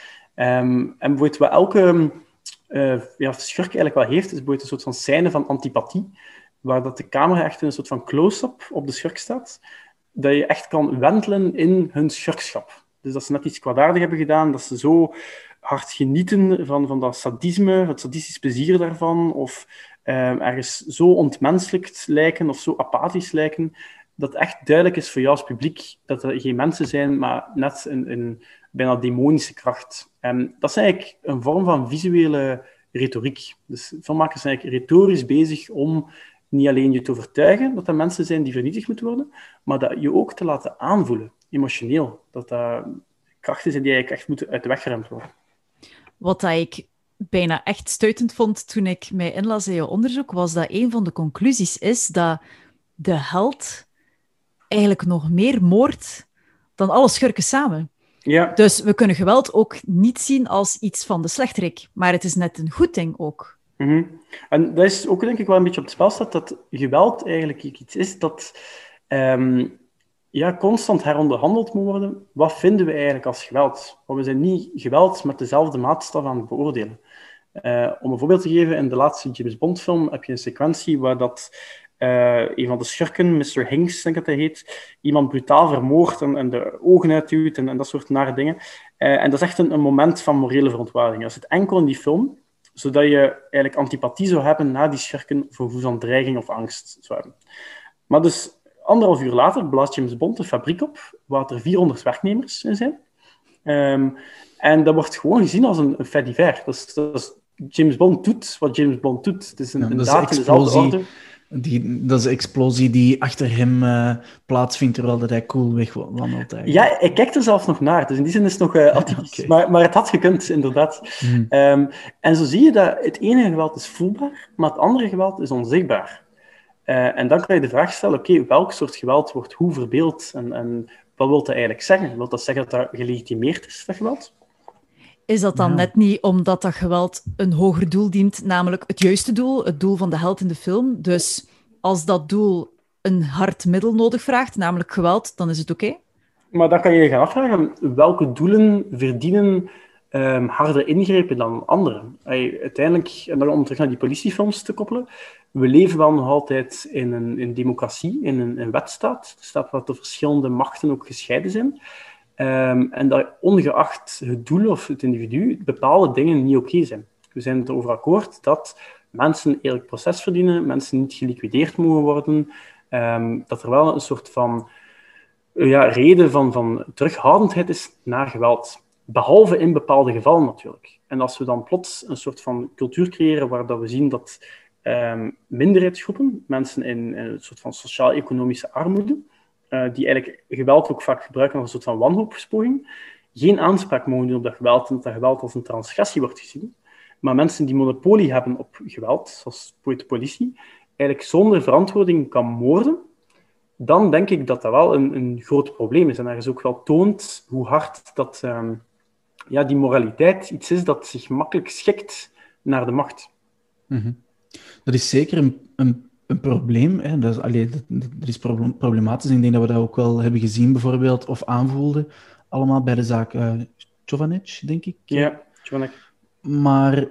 Um, en bijvoorbeeld wat elke uh, ja, schurk eigenlijk wel heeft, is bijvoorbeeld een soort van scène van antipathie, waar dat de camera echt in een soort van close-up op de schurk staat, dat je echt kan wentelen in hun schurkschap. Dus dat ze net iets kwaadaardig hebben gedaan, dat ze zo hard genieten van, van dat sadisme, het sadistisch plezier daarvan, of uh, ergens zo ontmenselijkt lijken of zo apathisch lijken, dat het echt duidelijk is voor jou als publiek dat er geen mensen zijn, maar net een, een bijna demonische kracht. En dat is eigenlijk een vorm van visuele retoriek. Dus filmmakers zijn eigenlijk retorisch bezig om niet alleen je te overtuigen dat er mensen zijn die vernietigd moeten worden, maar dat je ook te laten aanvoelen, emotioneel. Dat dat krachten zijn die eigenlijk echt moeten uit de weg geremd worden. Wat dat ik bijna echt stuitend vond toen ik mij inlas in je onderzoek, was dat een van de conclusies is dat de held eigenlijk nog meer moordt dan alle schurken samen. Ja. Dus we kunnen geweld ook niet zien als iets van de slechterik, maar het is net een goed ding ook. Mm-hmm. En dat is ook denk ik wel een beetje op het spel staat, dat geweld eigenlijk iets is dat um, ja, constant heronderhandeld moet worden. Wat vinden we eigenlijk als geweld? Want we zijn niet geweld met dezelfde maatstaf aan het beoordelen. Uh, om een voorbeeld te geven, in de laatste James Bond film heb je een sequentie waar dat uh, een van de schurken, mister Hinks, denk ik dat hij heet, iemand brutaal vermoordt en, en de ogen uitduwt en, en dat soort nare dingen. Uh, en dat is echt een, een moment van morele verontwaardiging. Dat zit enkel in die film, zodat je eigenlijk antipathie zou hebben na die schurken voor gevoel van dreiging of angst zou hebben. Maar dus anderhalf uur later blaast James Bond de fabriek op, waar er vierhonderd werknemers in zijn. Um, en dat wordt gewoon gezien als een, een fait divers. Dat is, dat is, James Bond doet wat James Bond doet. Het is een, ja, een daad in dezelfde orde. Die, dat is de explosie die achter hem uh, plaatsvindt, terwijl dat hij cool wegwandelt. Ja, hij kijkt er zelfs nog naar. Dus in die zin is het nog uh, atypisch. Okay. Maar, maar het had gekund, inderdaad. Mm. Um, en zo zie je dat het ene geweld is voelbaar, maar het andere geweld is onzichtbaar. Uh, en dan kan je de vraag stellen, oké, okay, welk soort geweld wordt hoe verbeeld? En, en wat wil dat eigenlijk zeggen? Wil dat zeggen dat dat gelegitimeerd is, dat geweld? Is dat dan ja. net niet omdat dat geweld een hoger doel dient, namelijk het juiste doel, het doel van de held in de film? Dus als dat doel een hard middel nodig vraagt, namelijk geweld, dan is het oké? Okay? Maar dan kan je je gaan afvragen, welke doelen verdienen um, harde ingrepen dan andere? Ay, uiteindelijk, en dan om terug naar die politiefilms te koppelen, we leven wel nog altijd in een in democratie, in een, een wetstaat. De staat waar de verschillende machten ook gescheiden zijn. Um, en dat ongeacht het doel of het individu bepaalde dingen niet oké zijn. We zijn het erover akkoord dat mensen eerlijk proces verdienen, mensen niet geliquideerd mogen worden, um, dat er wel een soort van ja, reden van, van terughoudendheid is naar geweld. Behalve in bepaalde gevallen natuurlijk. En als we dan plots een soort van cultuur creëren waar dat we zien dat um, minderheidsgroepen, mensen in, in een soort van sociaal-economische armoede, uh, die eigenlijk geweld ook vaak gebruiken als een soort van wanhoopspoging, geen aanspraak mogen doen op dat geweld en dat dat geweld als een transgressie wordt gezien, maar mensen die monopolie hebben op geweld, zoals de politie, eigenlijk zonder verantwoording kan moorden, dan denk ik dat dat wel een, een groot probleem is. En daar is ook wel toont hoe hard dat, um, ja, die moraliteit iets is dat zich makkelijk schikt naar de macht. Mm-hmm. Dat is zeker een, een, een probleem. Hè. Dat is, allee, dat, dat is problematisch. Ik denk dat we dat ook wel hebben gezien, bijvoorbeeld, of aanvoelden, allemaal bij de zaak uh, Jovanic, denk ik. Ja, Jovanic. Maar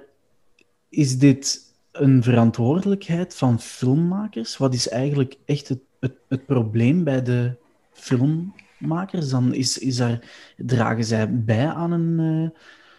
is dit een verantwoordelijkheid van filmmakers? Wat is eigenlijk echt het, het, het probleem bij de filmmakers? Dan is, is daar, dragen zij bij aan een, uh,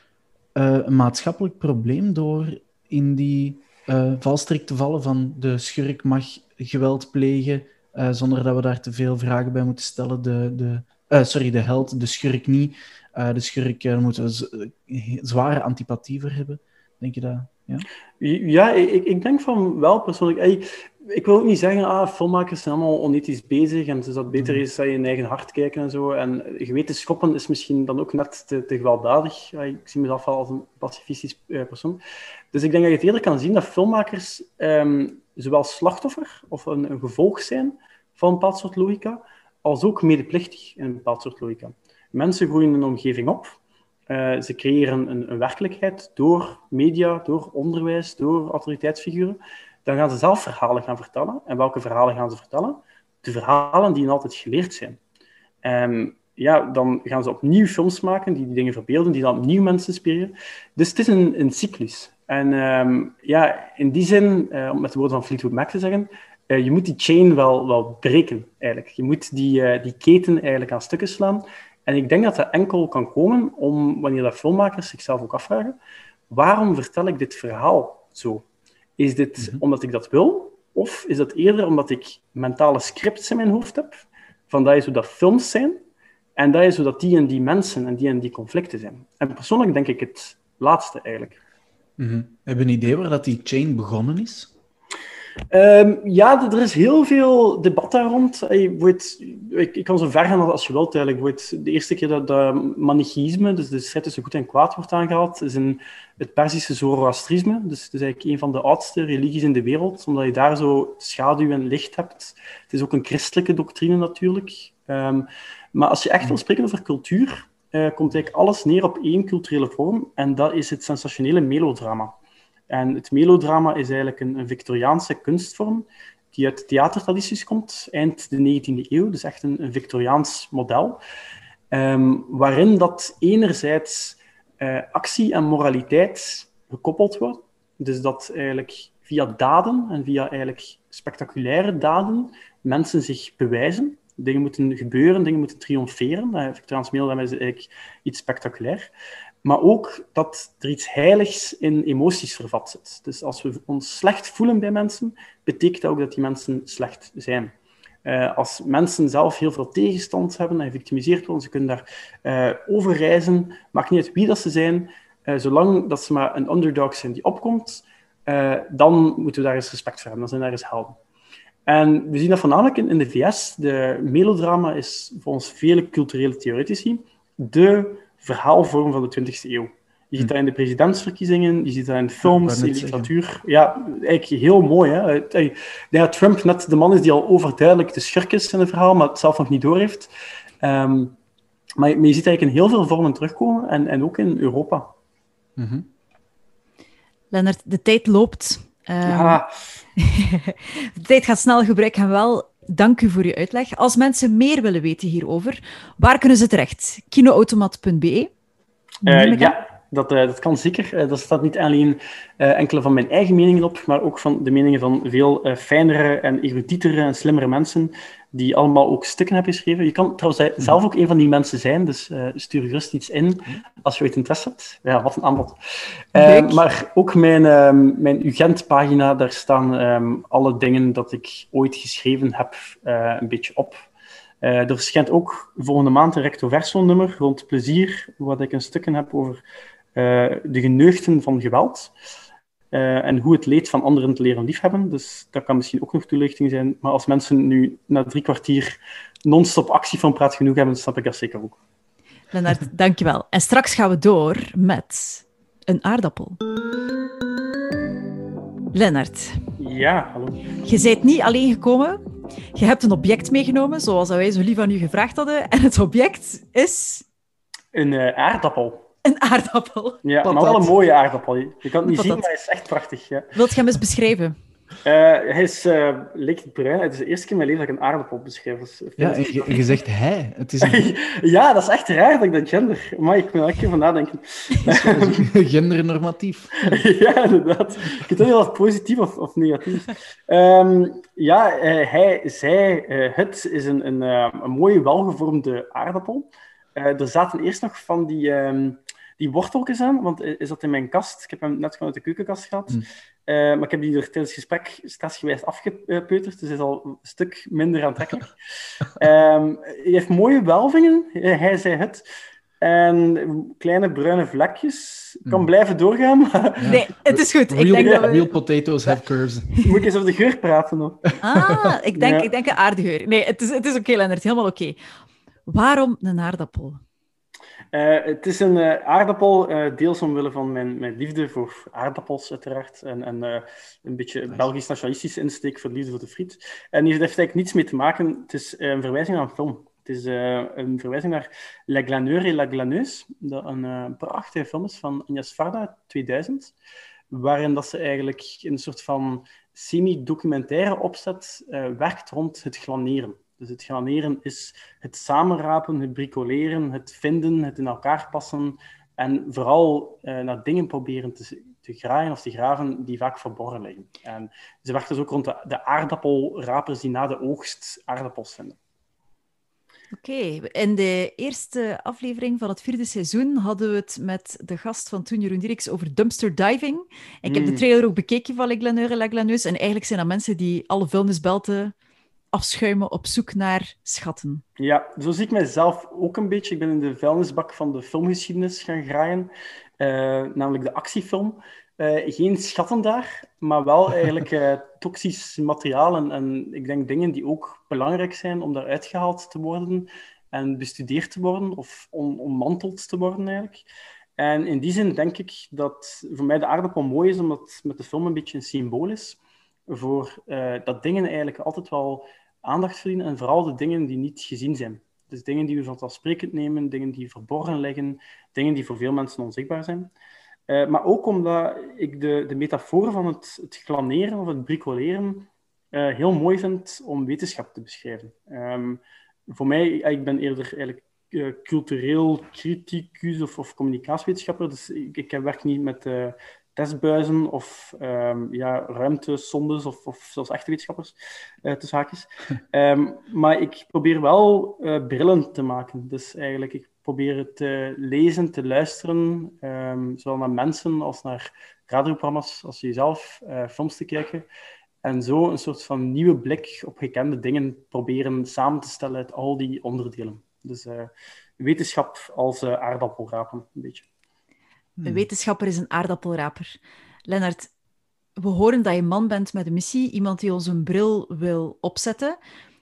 uh, een maatschappelijk probleem door in die uh, valstrik te vallen van de schurk mag geweld plegen uh, zonder dat we daar te veel vragen bij moeten stellen. De, de, uh, sorry, de held, de schurk niet. Uh, de schurk uh, moeten we z- zware antipathie voor hebben. Denk je dat? Ja, ja ik, ik denk van wel persoonlijk. Ey, ik wil ook niet zeggen, ah, filmmakers zijn allemaal onethisch bezig en dus dat beter is dat je in eigen hart kijken en zo. En geweten schoppen is misschien dan ook net te, te gewelddadig. Ja, ik zie mezelf wel als een pacifistisch uh, persoon. Dus ik denk dat je het eerder kan zien dat filmmakers um, zowel slachtoffer of een, een gevolg zijn van een bepaald soort logica, als ook medeplichtig in een bepaald soort logica. Mensen groeien in een omgeving op. Uh, ze creëren een, een werkelijkheid door media, door onderwijs, door autoriteitsfiguren. Dan gaan ze zelf verhalen gaan vertellen. En welke verhalen gaan ze vertellen? De verhalen die altijd geleerd zijn. Um, ja, dan gaan ze opnieuw films maken die die dingen verbeelden, die dan opnieuw mensen inspireren. Dus het is een, een cyclus. En um, ja, in die zin, uh, om met de woorden van Fleetwood Mac te zeggen, uh, je moet die chain wel, wel breken, eigenlijk. Je moet die, uh, die keten eigenlijk aan stukken slaan. En ik denk dat dat enkel kan komen om, wanneer dat filmmakers zichzelf ook afvragen, waarom vertel ik dit verhaal zo? Is dit mm-hmm. omdat ik dat wil? Of is dat eerder omdat ik mentale scripts in mijn hoofd heb, van dat is hoe dat films zijn, en dat is hoe dat die en die mensen en die en die conflicten zijn? En persoonlijk denk ik het laatste eigenlijk. Mm-hmm. Heb je een idee waar dat die chain begonnen is? Um, ja, er is heel veel debat daar rond. Hey, ik, ik kan zo ver gaan als je wilt. Eigenlijk. De eerste keer dat de manichaïsme, dus de strijd tussen goed en kwaad, wordt aangehaald, is in het Perzische Zoroastrisme. Dus het is eigenlijk een van de oudste religies in de wereld, omdat je daar zo schaduw en licht hebt. Het is ook een christelijke doctrine natuurlijk. Um, maar als je echt wil spreken over cultuur, uh, komt eigenlijk alles neer op één culturele vorm, en dat is het sensationele melodrama. En het melodrama is eigenlijk een, een Victoriaanse kunstvorm die uit theatertradities komt, eind de negentiende eeuw, dus echt een, een Victoriaans model, um, waarin dat enerzijds uh, actie en moraliteit gekoppeld wordt. Dus dat eigenlijk via daden en via eigenlijk spectaculaire daden mensen zich bewijzen. Dingen moeten gebeuren, dingen moeten triomferen. Uh, Victoriaans melodrama is eigenlijk iets spectaculair. Maar ook dat er iets heiligs in emoties vervat zit. Dus als we ons slecht voelen bij mensen, betekent dat ook dat die mensen slecht zijn. Uh, als mensen zelf heel veel tegenstand hebben en gevictimiseerd worden, ze kunnen daar uh, over reizen, maakt niet uit wie dat ze zijn, uh, zolang dat ze maar een underdog zijn die opkomt, uh, dan moeten we daar eens respect voor hebben, dan zijn daar eens helden. En we zien dat voornamelijk in, in de V S. De melodrama is volgens vele culturele theoretici de verhaalvorm van de twintigste eeuw. Je ziet dat in de presidentsverkiezingen, je ziet dat in films, in literatuur. Ja, eigenlijk heel mooi. Hè? Ik denk dat Trump net de man is die al overduidelijk de schurk is in het verhaal, maar het zelf nog niet doorheeft. Um, maar, maar je ziet eigenlijk in heel veel vormen terugkomen, en, en ook in Europa. Mm-hmm. Lennart, de tijd loopt. Um, ja. De tijd gaat snel, gebruik hem wel. Dank u voor uw uitleg. Als mensen meer willen weten hierover, waar kunnen ze terecht? kinoautomat punt b e? Uh, ja, dat, uh, dat kan zeker. Uh, daar staat niet alleen uh, enkele van mijn eigen meningen op, maar ook van de meningen van veel uh, fijnere en erudietere en slimmere mensen die allemaal ook stukken heb geschreven. Je kan trouwens zelf ook een van die mensen zijn, dus uh, stuur gerust iets in als je ooit interesse hebt. Ja, wat een aanbod. Uh, maar ook mijn, uh, mijn U G E N T-pagina, daar staan um, alle dingen dat ik ooit geschreven heb uh, een beetje op. Uh, er verschijnt ook volgende maand een recto verso nummer rond plezier, waar ik een stukken heb over uh, de geneugten van geweld. Uh, en hoe het leed van anderen te leren liefhebben. Dus dat kan misschien ook nog toelichting zijn. Maar als mensen nu na drie kwartier non-stop actie van Praat Genoeg hebben, dan snap ik dat zeker ook. Lennart, dankjewel. En straks gaan we door met een aardappel. Lennart. Ja, hallo. Je bent niet alleen gekomen. Je hebt een object meegenomen, zoals wij zo lief aan u gevraagd hadden. En het object is... Een uh, aardappel. Een aardappel. Ja, Patat. Maar wel een mooie aardappel. Je kan het niet zien, maar hij is echt prachtig. Ja. Wilt je hem eens beschrijven? Uh, hij is uh, licht bruin. Het is de eerste keer in mijn leven dat ik een aardappel beschrijf. Dus, ja, en je, je zegt hij. Het is een... ja, dat is echt raar dat ik dat gender... Maar ik moet er een keer van nadenken. Gendernormatief. ja, inderdaad. Ik weet niet of dat positief of, of negatief is. Um, ja, uh, hij, zij, uh, het is een, een, uh, een mooie, welgevormde aardappel. Uh, er zaten eerst nog van die... Um, Die worteltjes aan, want is dat in mijn kast? Ik heb hem net gewoon uit de keukenkast gehad. Mm. Uh, maar ik heb die er tijdens het gesprek staatsgewijs afgepeuterd, dus hij is al een stuk minder aantrekkelijk. um, hij heeft mooie welvingen, hij zei het. En kleine bruine vlekjes. Ik kan mm. blijven doorgaan. Maar... Nee, het is goed. Real, ik denk ja, dat we... real potatoes have curves. Moet ik eens over de geur praten nog? Ah, ik denk, ja. ik denk een aardige Nee, het is, het is oké, okay, Lennart. Helemaal oké. Okay. Waarom een aardappel? Uh, het is een uh, aardappel, uh, deels omwille van mijn, mijn liefde voor aardappels, uiteraard. En, en uh, een beetje nice. Belgisch-nationalistische insteek voor de liefde voor de friet. En hier heeft eigenlijk niets mee te maken. Het is uh, een verwijzing naar een film. Het is uh, een verwijzing naar La Glaneur et la Glaneuse, dat een uh, prachtige film is van Agnes Varda, tweeduizend, waarin dat ze eigenlijk in een soort van semi-documentaire opzet uh, werkt rond het glaneren. Dus het glaneren is het samenrapen, het bricoleren, het vinden, het in elkaar passen en vooral uh, naar dingen proberen te, te graaien of te graven die vaak verborgen liggen. En ze werkt dus ook rond de, de aardappelrapers die na de oogst aardappels vinden. Oké, okay. In de eerste aflevering van het vierde seizoen hadden we het met de gast van toen, Jeroen Dierks, over dumpster diving. En ik heb mm. de trailer ook bekeken van La Glaneur et la Glaneuse. En eigenlijk zijn dat mensen die alle vuilnisbelten afschuimen op zoek naar schatten. Ja, zo zie ik mijzelf ook een beetje. Ik ben in de vuilnisbak van de filmgeschiedenis gaan graaien, uh, namelijk de actiefilm. Uh, geen schatten daar, maar wel eigenlijk uh, toxisch materiaal en, en ik denk dingen die ook belangrijk zijn om daaruit gehaald te worden en bestudeerd te worden of on- ommanteld te worden eigenlijk. En in die zin denk ik dat voor mij de aardappel mooi is, omdat het met de film een beetje een symbool is voor uh, dat dingen eigenlijk altijd wel aandacht verdienen en vooral de dingen die niet gezien zijn. Dus dingen die we vanzelfsprekend nemen, dingen die verborgen liggen, dingen die voor veel mensen onzichtbaar zijn. Uh, maar ook omdat ik de, de metafoor van het, het glaneren of het bricoleren uh, heel mooi vind om wetenschap te beschrijven. Um, voor mij, ik ben eerder eigenlijk uh, cultureel criticus of, of communicatiewetenschapper, dus ik, ik werk niet met uh, testbuizen of um, ja, ruimtesondes of, of zelfs echte wetenschappers, uh, tussen haakjes. Um, maar ik probeer wel uh, brillen te maken. Dus eigenlijk, ik probeer te lezen, te luisteren, um, zowel naar mensen als naar radioprogramma's, als jezelf, uh, films te kijken. En zo een soort van nieuwe blik op gekende dingen proberen samen te stellen uit al die onderdelen. Dus uh, wetenschap als uh, aardappelrapen, een beetje. Een wetenschapper is een aardappelraper. Lennart, we horen dat je een man bent met een missie, iemand die ons een bril wil opzetten.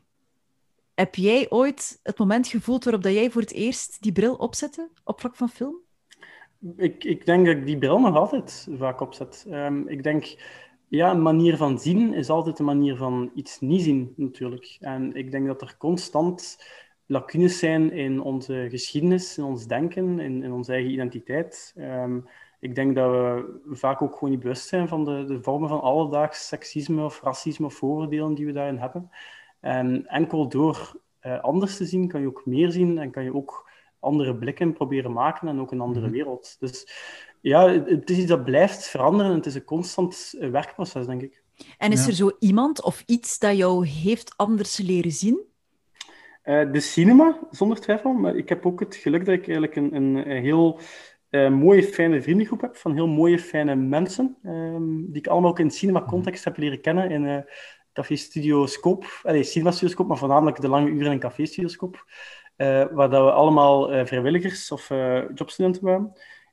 Heb jij ooit het moment gevoeld waarop dat jij voor het eerst die bril opzette op vlak van film? Ik, ik denk dat ik die bril nog altijd vaak opzet. Um, ik denk, ja, een manier van zien is altijd een manier van iets niet zien, natuurlijk. En ik denk dat er constant lacunes zijn in onze geschiedenis, in ons denken, in, in onze eigen identiteit. Um, ik denk dat we vaak ook gewoon niet bewust zijn van de, de vormen van alledaags seksisme of racisme of vooroordelen die we daarin hebben. En enkel door uh, anders te zien, kan je ook meer zien en kan je ook andere blikken proberen maken en ook een andere wereld. Dus ja, het, het is iets dat blijft veranderen en het is een constant uh, werkproces, denk ik. En is Ja. er zo iemand of iets dat jou heeft anders leren zien? Uh, de cinema, zonder twijfel. Maar ik heb ook het geluk dat ik eigenlijk een, een, een heel uh, mooie, fijne vriendengroep heb van heel mooie, fijne mensen, um, die ik allemaal ook in cinema-context heb leren kennen in uh, Café Studio Scope. Allee, Cinema Studio Scope, maar voornamelijk de lange uren in Café Studio Scope. Uh, waar dat we allemaal uh, vrijwilligers of uh, jobstudenten waren.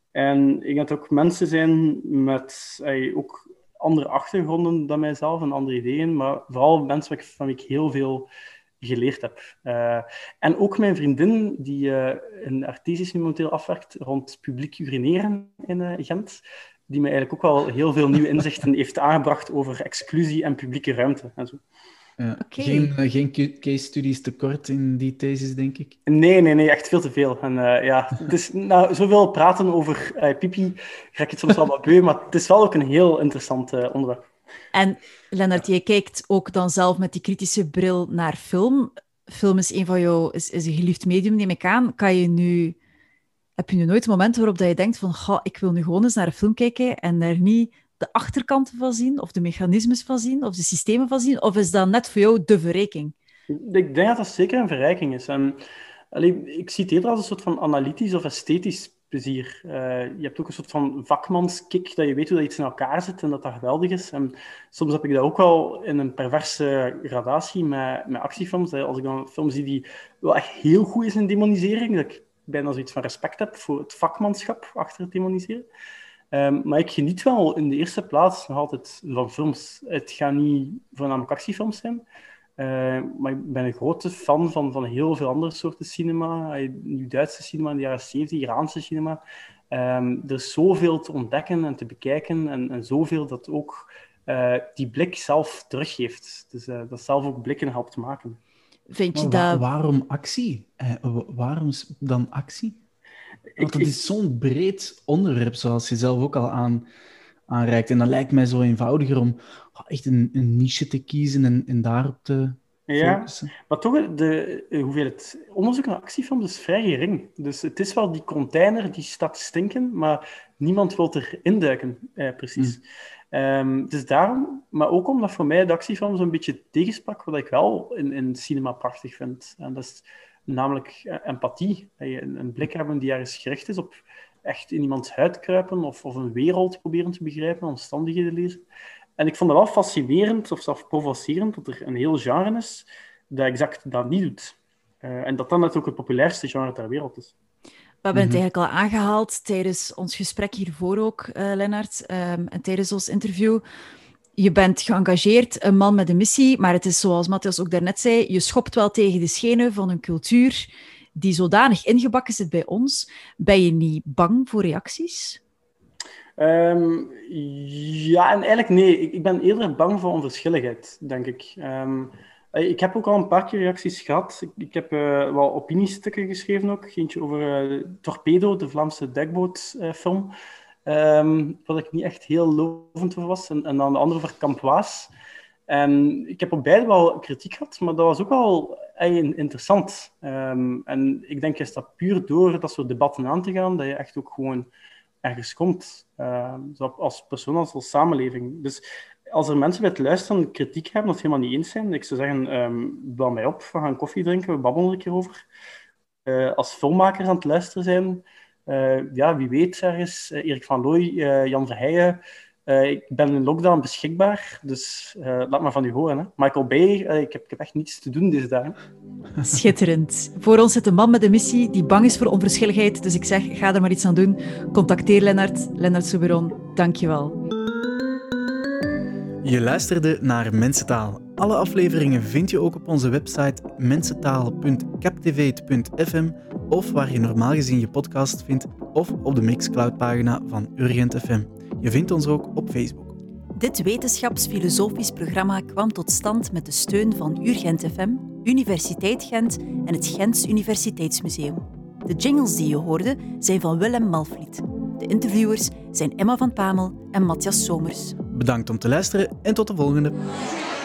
En ik denk dat ook mensen zijn met uh, ook andere achtergronden dan mijzelf en andere ideeën, maar vooral mensen van wie ik heel veel geleerd heb. Uh, en ook mijn vriendin, die uh, een artesisch momenteel afwerkt rond publiek urineren in uh, Gent, die mij eigenlijk ook wel heel veel nieuwe inzichten heeft aangebracht over exclusie en publieke ruimte en zo. Ja, okay. Geen, uh, geen case studies tekort in die thesis, denk ik? Nee, nee, nee, echt veel te veel. En, uh, ja, het is, nou, zoveel praten over uh, pipi, ga ik het soms wel wat beu, maar het is wel ook een heel interessant uh, onderwerp. En Lennart, jij kijkt ook dan zelf met die kritische bril naar film. Film is een van jou, is, is een geliefd medium, neem ik aan. Kan je nu, heb je nu nooit momenten waarop dat je denkt van, goh, ik wil nu gewoon eens naar een film kijken en daar niet de achterkanten van zien, of de mechanismes van zien, of de systemen van zien, of is dat net voor jou de verrijking? Ik denk dat dat zeker een verrijking is. En, allee, ik zie het eerder als een soort van analytisch of esthetisch plezier. Uh, je hebt ook een soort van vakmanskick, dat je weet hoe dat iets in elkaar zit en dat dat geweldig is. En soms heb ik dat ook wel in een perverse gradatie met, met actiefilms. Als ik dan een film zie die wel echt heel goed is in demonisering, dat ik bijna zoiets van respect heb voor het vakmanschap achter het demoniseren. Um, maar ik geniet wel in de eerste plaats nog altijd van films. Het gaat niet voornamelijk actiefilms zijn, uh, maar ik ben een grote fan van, van heel veel andere soorten cinema. Nieuw-Duitse cinema in de jaren zeventig, Iraanse cinema. Um, er is zoveel te ontdekken en te bekijken en, en zoveel dat ook uh, die blik zelf teruggeeft. Dus uh, dat zelf ook blikken helpt maken. Vind je waar, dat... Waarom actie? Uh, waarom dan actie? Want het is zo'n breed onderwerp, zoals je zelf ook al aan, aanreikt. En dat lijkt mij zo eenvoudiger om oh, echt een, een niche te kiezen en, en daarop te focussen. Ja, maar toch, de hoeveelheid onderzoek naar actiefilms is vrij gering. Dus het is wel die container die staat te stinken, maar niemand wil erin duiken, eh, precies. Mm. Um, dus daarom, maar ook omdat voor mij de actiefilm zo'n beetje tegensprak, wat ik wel in, in cinema prachtig vind. En dat is namelijk empathie. Een, een blik hebben die ergens gericht is op echt in iemands huid kruipen of, of een wereld proberen te begrijpen, omstandigheden lezen. En ik vond het wel fascinerend, of zelfs provocerend, dat er een heel genre is dat exact dat niet doet. Uh, en dat dan net ook het populairste genre ter wereld is. We hebben het eigenlijk al aangehaald tijdens ons gesprek hiervoor ook, uh, Lennart, um, en tijdens ons interview. Je bent geëngageerd, een man met een missie, maar het is zoals Matthias ook daarnet zei, je schopt wel tegen de schenen van een cultuur die zodanig ingebakken zit bij ons. Ben je niet bang voor reacties? Um, ja, en eigenlijk nee. Ik, ik ben eerder bang voor onverschilligheid, denk ik. Um, ik heb ook al een paar keer reacties gehad. Ik, ik heb uh, wel opiniestukken geschreven ook. Eentje over uh, Torpedo, de Vlaamse dekbootfilm. Uh, Um, wat ik niet echt heel lovend over was. En, en dan de andere over Kamp Waas. En ik heb op beide wel kritiek gehad, maar dat was ook wel ey, interessant. Um, en ik denk, is dat puur door dat soort debatten aan te gaan, dat je echt ook gewoon ergens komt. Um, als persoon, als, als samenleving. Dus als er mensen bij het luisteren kritiek hebben, of het helemaal niet eens zijn, ik zou zeggen, um, bel mij op, we gaan koffie drinken, we babbelen er een keer over. Uh, als filmmakers aan het luisteren zijn... Uh, ja, wie weet ergens. Uh, Erik van Looy, uh, Jan Verheijen. Uh, ik ben in lockdown beschikbaar, dus uh, laat maar van u horen. Hè. Michael Bay, uh, ik, heb, ik heb echt niets te doen deze dagen. Schitterend. Voor ons zit een man met een missie die bang is voor onverschilligheid. Dus ik zeg, ga er maar iets aan doen. Contacteer Lennart. Lennart Souberon, dank je wel. Je luisterde naar Mensentaal. Alle afleveringen vind je ook op onze website mensentaal punt captivate punt f m of waar je normaal gezien je podcast vindt of op de Mixcloud-pagina van Urgent F M. Je vindt ons ook op Facebook. Dit wetenschapsfilosofisch programma kwam tot stand met de steun van Urgent F M, Universiteit Gent en het Gents Universiteitsmuseum. De jingles die je hoorde zijn van Willem Malvliet. De interviewers zijn Emma van Pamel en Matthias Somers. Bedankt om te luisteren en tot de volgende.